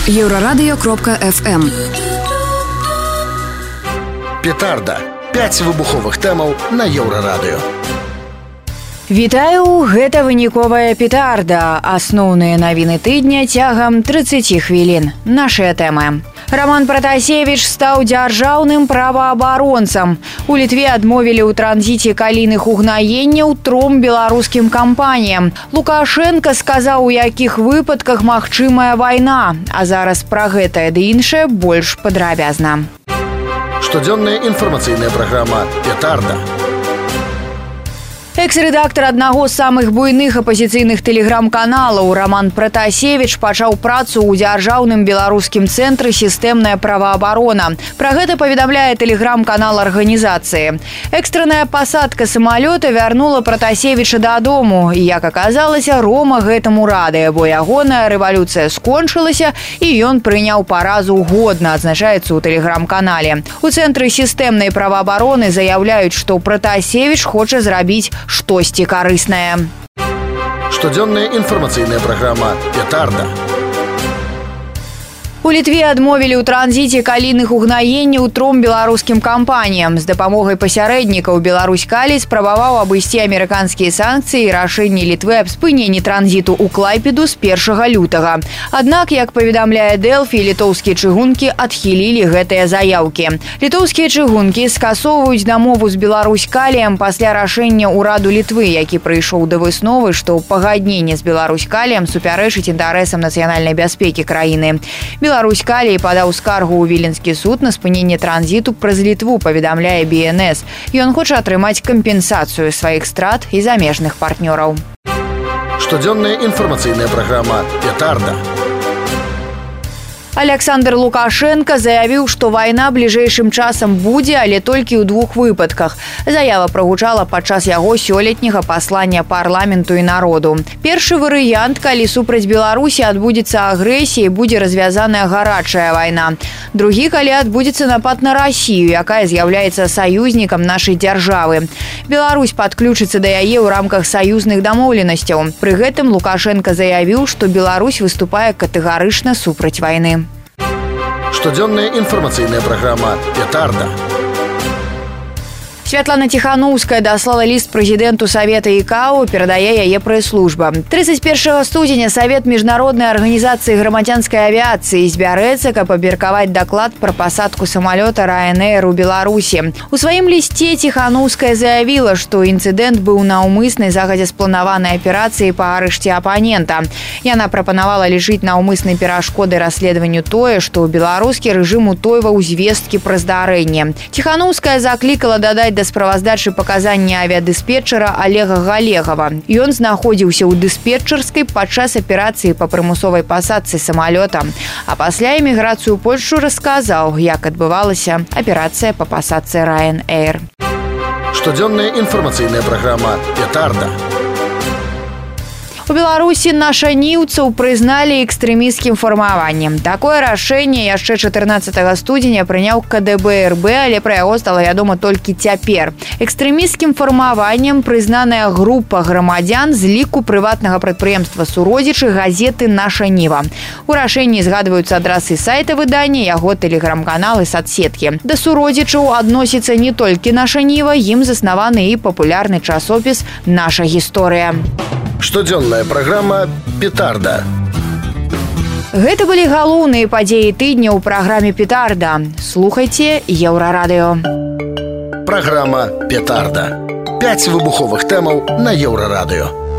Еврорадио.FM. Петарда. 5 выбуховых тэмаў на Еўрарадыё. Вітаю, гэта выніковая петарда. Асноўныя навіны тыдня цягам 30 хвілін. Нашыя тэмы. Роман Пратасевіч стаў дзяржаўным праваабаронцам. У Літве адмовілі ў транзіце калійных угнаенняў 3 беларускім кампаніям. Лукашенко сказаў, у якіх выпадках магчымая вайна. А зараз пра гэтае ды іншае больш падрабязна. Штодзённая інфармацыйная праграма «Петарда». Экс-рэдактар аднаго з самых буйных апазіцыйных тэлеграм-каналаў Роман Пратасевіч пачаў працу ў дзяржаўным беларускім цэнтры «Сістэмная праваабарона». Пра гэта паведамляе тэлеграм-канал арганізацыі. Экстранная пасадка самалёта вярнула Пратасевіча дадому. І, як аказалася, Рома гэтаму рады, бо ягоная рэвалюцыя скончылася, і ён прыняў паразу годна, адзначаецца ў тэлеграм-канале. У цэнтры «Сістэмнай праваабароны» заяўляюць, што Пратасевіч хоча зрабіць штосьці карыснае. Штодзённая інфармацыйная праграма «Петарда». У Літве адмовілі ў транзіце калійных угнаенняў 3 беларускім кампаніям. З дапамогай пасярэднікаў Беларусь-Калій спрабаваў абысці амерыканскія санкцыі і рашэнне Літвы аб спыненні транзіту ў Клайпеду з 1 лютага. Аднак, як паведамляе Дэлфі, літоўскія чыгункі адхілілі гэтыя заяўкі. Літоўскія чыгункі скасоўваюць дамову з Беларусь-Каліем пасля рашэння ўраду Літвы, які прыйшоў да высновы, што пагадненне з Беларусь-Каліем супярэчыць інтарэсам нацыянальнай бяспекі краіны. Беларусь-Калій падаў скаргу ў Віленскі суд на спыненне транзіту праз Літву, паведамляе БНС. Ён хоча атрымаць кампенсацыю сваіх страт і замежных партнёраў. Штодзённая інфармацыйная праграма «Петарда». Александр Лукашенко заявіў, што вайна бліжэйшым часам будзе, але толькі ў 2 выпадках. Заява прагучала падчас яго сёлетняга паслання парламенту і народу. Першы варыянт, калі супраць Беларусі адбудзецца агрэсія і будзе развязаная гарачая вайна. Другі, калі адбудзецца напад на Расію, якая з'яўляецца саюзнікам нашай дзяржавы. Беларусь падключыцца да яе ў рамках саюзных дамоўленасцяў. Пры гэтым Лукашенко заявіў, што Беларусь выступае катэгарычна супраць вайны. Штодзённая інфармацыйная праграма «Петарда». Святлана Тихановская даслала ліст прэзідэнту Савета ІКАО, перадае яе прэс-служба. 31 студзеня Савет міжнароднай арганізацыі грамадзянскай авіяцыі збярэцца, каб абмеркаваць даклад пра пасадку самалёта Ryanair у Беларусі. У сваім лісце Тихановская заявіла, што інцыдэнт быў наўмыснай загадзя спланаванай аперацыі па арышце апанента. Яна прапанавала лічыць наўмыснай перашкодай расследаванню тое, што беларускі рэжым утойваў звесткі пра здарэнне. Тихановская заклікала дадаць да справаздачы паказання авіядыспетчара Олега Галегава. Ён знаходзіўся ў дыспетчарскай падчас аперацыі па прымусовай пасадцы самалёта. А пасля эміграцыю ў Польшчу расказаў, як адбывалася аперацыя па пасадцы Ryanair. Штодзённая інфармацыйная праграма «Петарда». У Беларусі нашаніўцаў прызналі экстрэмісцкім фармаваннем. Такое рашэнне яшчэ 14 студзеня прыняў КДБ РБ, але пра яго стала вядома толькі цяпер. Экстрэмісцкім фармаваннем прызнаная група грамадзян з ліку прыватнага прадпрыемства «Суродзічы» газеты «Наша Ніва». У рашэнні згадваюцца адрасы сайта выдання, яго тэлеграм-каналы, садсеткі. Да суродзічаў адносіцца не толькі «Наша Ніва», ім заснаваны і папулярны часопіс «Наша гісторыя». Штодзённая праграма «Петарда». Гэта былі галоўныя падзеі тыдня ў праграме «Петарда». Слухайце Еўрарадыё. Праграма «Петарда». 5 выбуховых тэмаў на Еўрарадыё.